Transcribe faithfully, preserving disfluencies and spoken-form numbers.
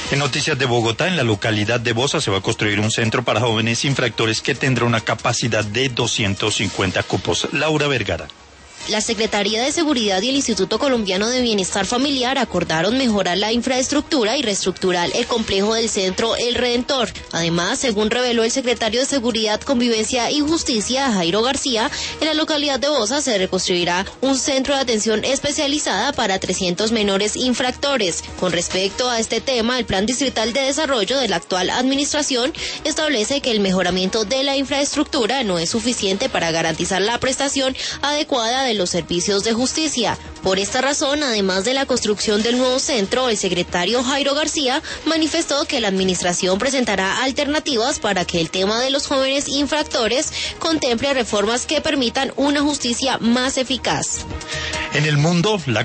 En noticias de Bogotá, en la localidad de Bosa, se va a construir un centro para jóvenes infractores que tendrá una capacidad de doscientos cincuenta cupos. Laura Vergara. La Secretaría de Seguridad y el Instituto Colombiano de Bienestar Familiar acordaron mejorar la infraestructura y reestructurar el complejo del Centro El Redentor. Además, según reveló el secretario de Seguridad, Convivencia y Justicia, Jairo García, en la localidad de Bosa se reconstruirá un centro de atención especializada para trescientos menores infractores. Con respecto a este tema, el Plan Distrital de Desarrollo de la actual administración establece que el mejoramiento de la infraestructura no es suficiente para garantizar la prestación adecuada de los servicios de justicia. Por esta razón, además de la construcción del nuevo centro, el secretario Jairo García manifestó que la administración presentará alternativas para que el tema de los jóvenes infractores contemple reformas que permitan una justicia más eficaz. En el mundo, la